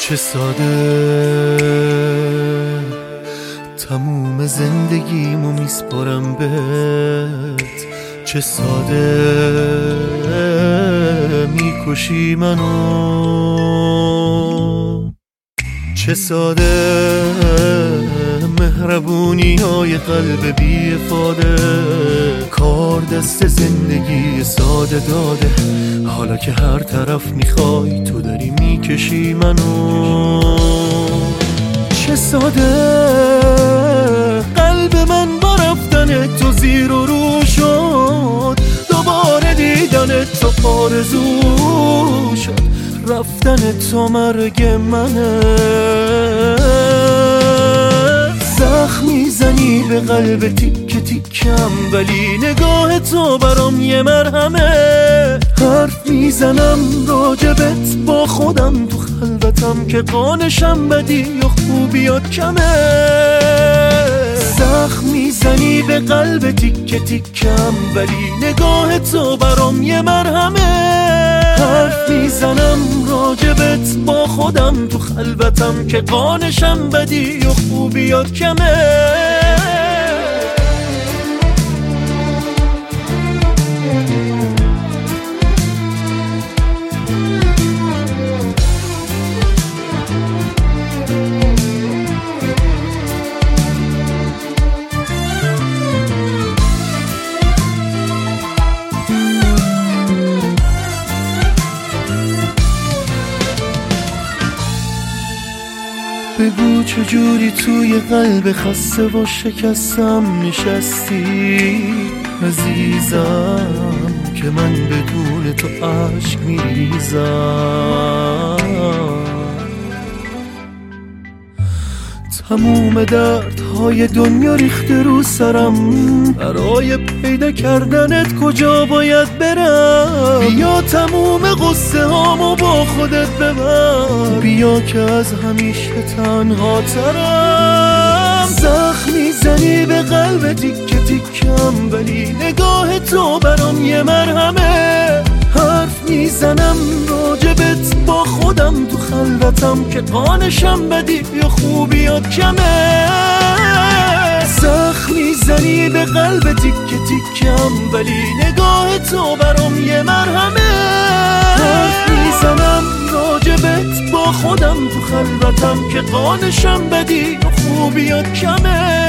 چه ساده تموم زندگیمو میسپارم بهت، چه ساده میکشی منو، چه ساده مهربونی های قلب بی افاده، کار دست زندگی ساده داده، حالا که هر طرف میخوای تو داری میکشی منو، چه ساده قلب من با رفتن تو زیر و رو شد، دوباره دیدن تو آرزو شد، رفتن تو مرگ منه، زخم میزنی به قلب تیک تیکم ولی نگاه تو برام یه مرهمه، حرف میزنم راجبت با خودم تو خلوتم که قانشم بدی یا خوبیات کمه، زخم میزنی به قلب تیک تیکم ولی نگاه تو برام یه مرهمه، حرف میزنم راجبت با خودم تو خلوتم که قانشم بدی و خوبیات کمه. بگو چجوری توی قلب خسته و شکستم نشستی عزیزم، که من بدون تو عشق میریزم، تموم دردهای دنیا ریخته رو سرم، برای پیدا کردنت کجا باید برم، بیا تموم قصه هامو با خودت ببر، بیا که از همیشه تنها ترم، زخم میزنی به قلب تیک تیکم ولی نگاه تو برام یه مرهمه، حرف میزنم راجبت با خودم تو خلوتم که قانشم بدی یا خوبیات کمه، زخم میزنی به قلب تیک تیکم ولی نگاه تو برام یه مرهمه، حرف میزنم راجبت با خودم تو خلوتم که قانشم بدی یا خوبیات کمه.